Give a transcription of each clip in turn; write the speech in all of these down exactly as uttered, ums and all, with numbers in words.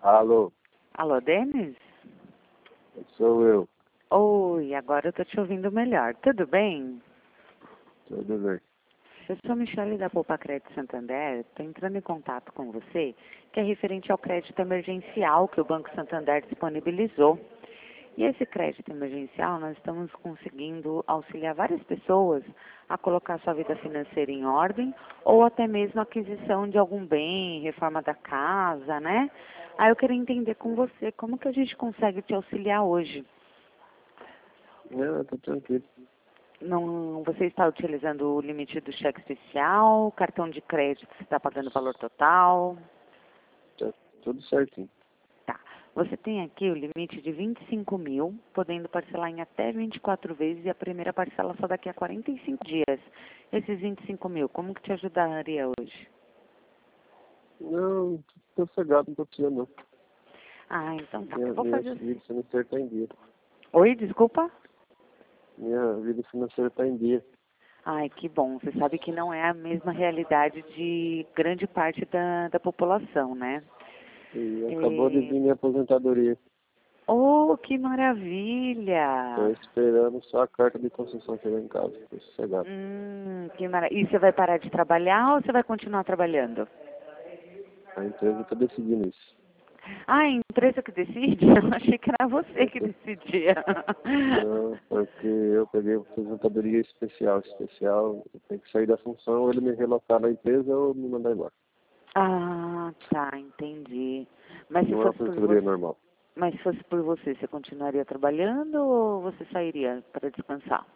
Alô, Alô, Denis? sou eu. Oi, agora eu tô te ouvindo melhor. Tudo bem? Tudo bem. Eu sou a Michele da Poupa Crédito Santander. Estou entrando em contato com você, que é referente ao crédito emergencial que o Banco Santander disponibilizou. E esse crédito emergencial, nós estamos conseguindo auxiliar várias pessoas a colocar sua vida financeira em ordem ou até mesmo a aquisição de algum bem, reforma da casa, né? Aí eu queria entender com você como que a gente consegue te auxiliar hoje. Não, tô tranquilo. Não, você está utilizando o limite do cheque especial, cartão de crédito, você está pagando o valor total? Tá tudo certinho. Tá. Você tem aqui o limite de vinte e cinco mil, podendo parcelar em até vinte e quatro vezes e a primeira parcela só daqui a quarenta e cinco dias. Esses vinte e cinco mil, como que te ajudaria hoje? Não, tô sossegado, não tô precisando não. Ah, então tá. Minha, Eu vou minha fazer assim. vida financeira tá em dia. Oi, desculpa? Minha vida financeira tá em dia. Ai, que bom. Você sabe que não é a mesma realidade de grande parte da, da população, né? E acabou de É... vir minha aposentadoria. Oh, que Tô maravilha! esperando só a carta de concessão chegar em casa. Tô sossegado. Hum, que maravilha. E você vai parar de trabalhar ou você vai continuar trabalhando? A empresa tá decidindo isso. Ah, a empresa que decide? Eu achei que era você que decidia. Não, porque eu peguei uma aposentadoria especial. Especial, eu tenho que sair da função, ou ele me relocar na empresa ou me mandar embora. Ah, tá, entendi. Mas se Não é uma fosse por aposentadoria você, normal. mas se fosse por você, você continuaria trabalhando ou você sairia para descansar?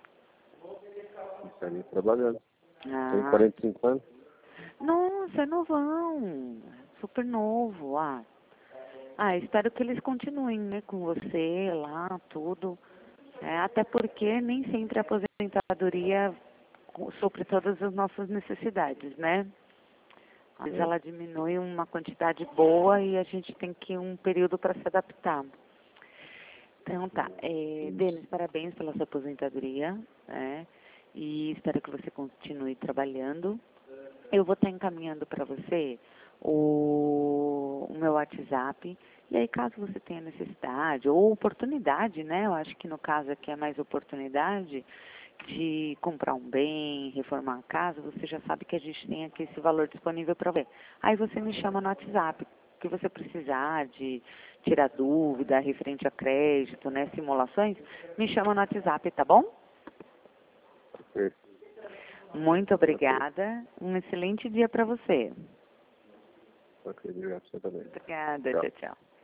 Estaria trabalhando. Tenho Ah, quarenta e cinco anos. nossa, é novão, super novo. Ah, ah, espero que eles continuem, né, com você lá, tudo. É, até porque nem sempre a aposentadoria supre todas as nossas necessidades, né? Às vezes É. ela diminui uma quantidade boa e a gente tem que ir um período para se adaptar. Então tá, é, Isso. Denis, parabéns pela sua aposentadoria, né? E espero que você continue trabalhando. Eu vou estar encaminhando para você o, o meu WhatsApp. E aí, caso você tenha necessidade ou oportunidade, né? Eu acho que no caso aqui é mais oportunidade de comprar um bem, reformar a casa, você já sabe que a gente tem aqui esse valor disponível para ver. Aí você me chama no WhatsApp, o que você precisar de tirar dúvida referente a crédito, né? Simulações, me chama no WhatsApp, tá bom? Ok. Muito Ok. obrigada. Um excelente dia para você. Ok, obrigado. Você também. Obrigada. Tchau. Tchau, tchau.